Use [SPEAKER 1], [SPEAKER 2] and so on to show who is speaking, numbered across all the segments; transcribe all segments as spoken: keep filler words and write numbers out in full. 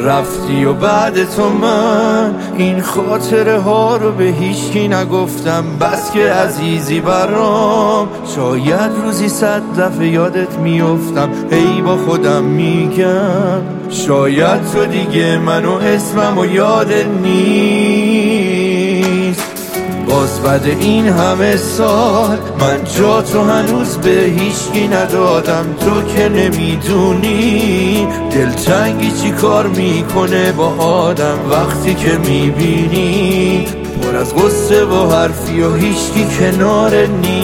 [SPEAKER 1] رفتی و بعد تو من این خاطره ها رو به هیچکی نگفتم، بس که عزیزی برام. شاید روزی صد دفعه یادت میافتم، هی با خودم میگم شاید تو دیگه منو اسمم و یادت نیست. باز بعد این همه سال من جا تو هنوز به هیچکی ندادم. تو که نمیدونی دلتنگی چی کار میکنه با آدم وقتی که میبینی پر از غصه و حرفی و هیچکی کنار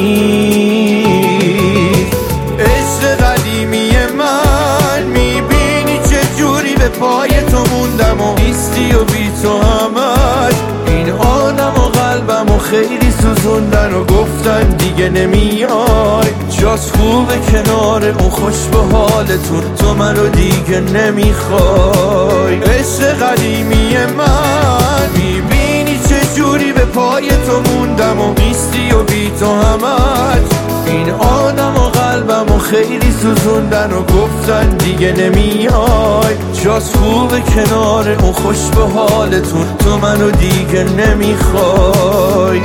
[SPEAKER 1] نیست. عشق قدیمی من میبینی چه جوری به پای تو موندم و نیستی و بی تو همش این آدم و قلبم و خیلی سوزوندن و گفتن دیگه نمیای. جاس خوبه کنار اون خوش به حالتون، تو منو دیگه نمیخوای. عشق قدیمی من میبینی چه جوری به پای تو موندم و نیستی و بی تو همش این آدم و قلبم و خیلی سوزوندن و گفتن دیگه نمیای. جاس خوبه کنار اون خوش به حالتون، تو منو دیگه نمیخوای.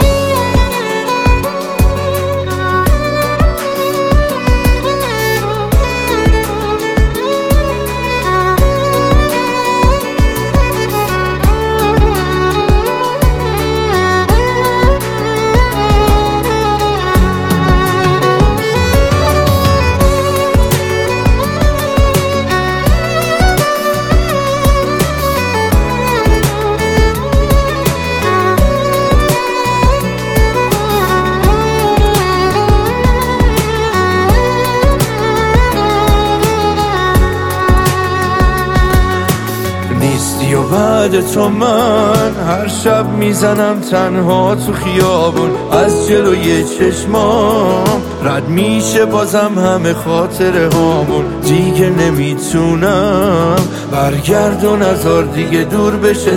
[SPEAKER 1] نیستی و بعد تو من هر شب میزنم تنها تو خیابون، از جلوی چشمام رد میشه بازم همه خاطره هامون. دیگه نمیتونم برگردون نذار دیگه دور بشه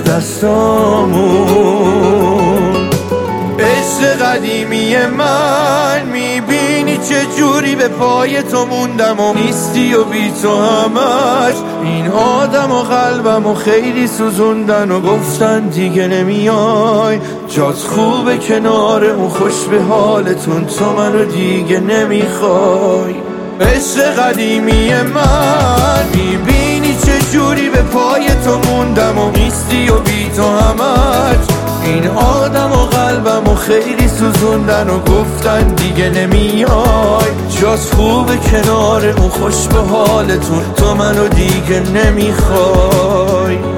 [SPEAKER 1] دستامون. عشق قدیمی من میبینی چه جوری به پای تو موندم و نیستی و بی تو همش این آدم و قلبم و خیلی سوزوندن و گفتن دیگه نمیای. جاس خوبه کنار اون خوش به حالتون، تو منو دیگه نمیخوای. عشق قدیمی من میبینی چه جوری به پای تو موندم و نیستی و بی تو همش این آدم و قلبم و خیلی سوزوندن و گفتن دیگه نمیای. جاس خوبه کنار اون خوش به حالتون، تو منو دیگه نمیخوای.